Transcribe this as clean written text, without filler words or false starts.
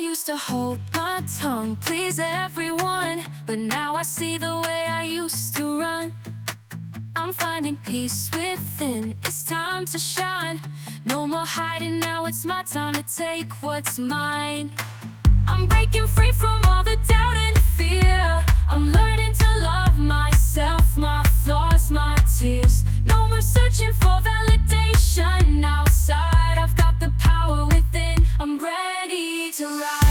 used to hold my tongue, please everyone, but now I see the way I used to run. I'm finding peace within, it's time to shine. No more hiding, now it's my time to take what's mine. I'm breaking free from all the doubt and fear. I'm learning to love myself, my flaws, my tears. No more searching for validation outside. I've got the power within, I'm ready to rise.